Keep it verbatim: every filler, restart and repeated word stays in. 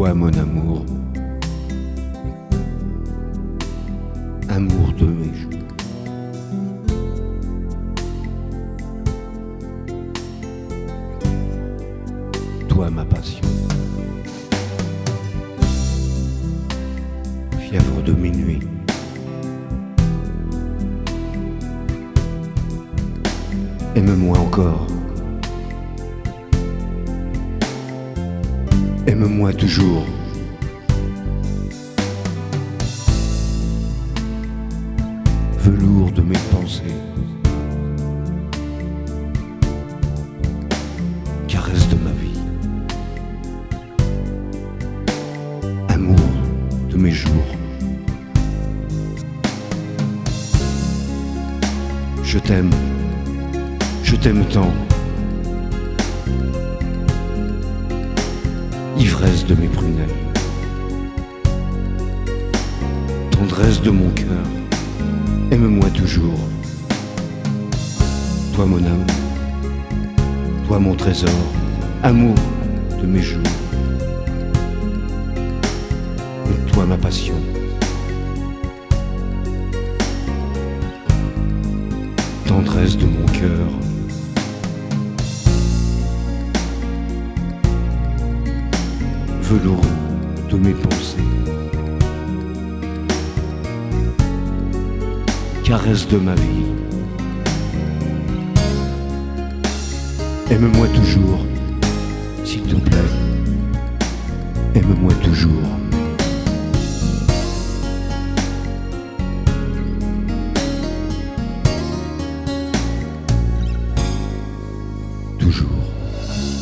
Toi mon amour, amour de mes jours. Toi ma passion, fièvre de mes nuits. Aime-moi encore, aime-moi toujours. Velours de mes pensées, caresse de ma vie, amour de mes jours. Je t'aime, je t'aime tant. Ivresse de mes prunelles, tendresse de mon cœur, aime-moi toujours. Toi mon âme, toi mon trésor, amour de mes jours. Toi ma passion, tendresse de mon cœur. Velours de mes pensées, caresse de ma vie. Aime-moi toujours, s'il te plaît, aime-moi toujours. Toujours.